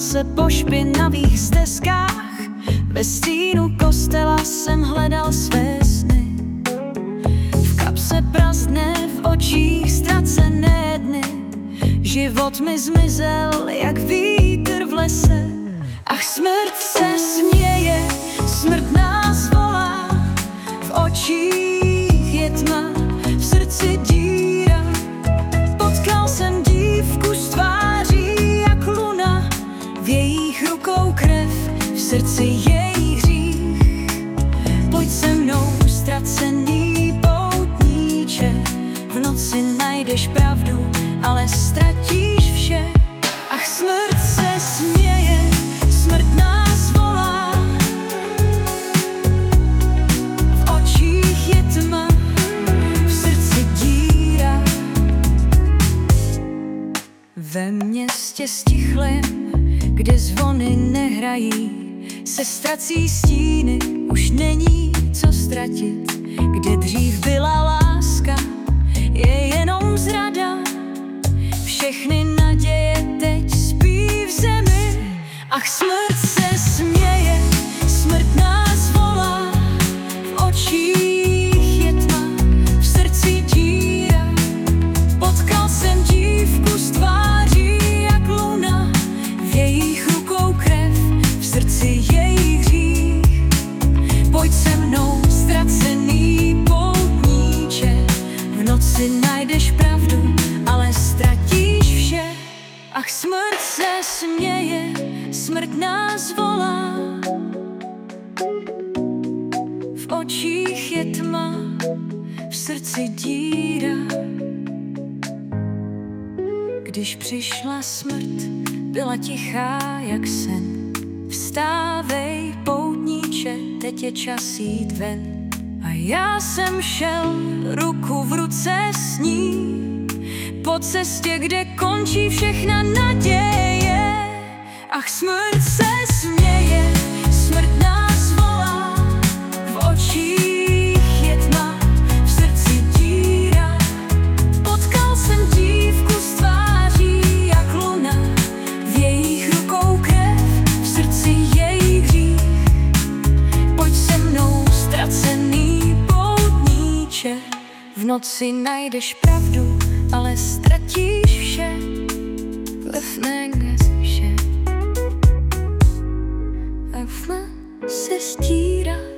se po špinavých stezkách, ve stínu kostela jsem hledal své sny. V kapse prazdne, v očích ztracené dny, život mi zmizel jak vítr v lese. Ach, smrt se směje, smrt nás volá, v očích je tma, v srdci díra. Potkal jsem dívku s tváří jak luna, v jejich rukou krev, v srdci jejich hřích. Pojď se mnou, ztracený poutníče, v noci najdeš pravdu, ale ztratíš vše. Ach, smrt se směje, smrt nás volá, v očích je tma, v srdci díra. Ve městě stichlém, kde zvony nehrají, se ztrací stíny, už není co ztratit. Kde dřív byla láska, je jenom zrada, všechny naděje teď spí v zemi. Ach, smrt se směje, smrt nás volá, v očích je tma, v srdci díra. Potkal jsem dívku s tváří jak luna, v jejich rukou krev, v srdci jejich hřích. Pojď se mnou, ztracený poutníče, v noci najdeš pravdu, ale ztratíš vše. Ach, smrt se směje, smrt nás volá, v očích je tma, v srdci díra. Když přišla smrt, byla tichá jak sen. Vstávej, poutníče, teď je čas jít ven. A já jsem šel ruku v ruce s ní, po cestě, kde končí všechna naděje. Ach, smrt se směje, smrt nás volá, v očích je tma, v srdci díra. Potkal jsem dívku s tváří jak luna, v jejich rukou krev, v srdci jejich hřích. Pojď se mnou, ztracený poutníče, v noci najdeš pravdu, ale ztratíš vše. Lefnenges vše. A se stírat.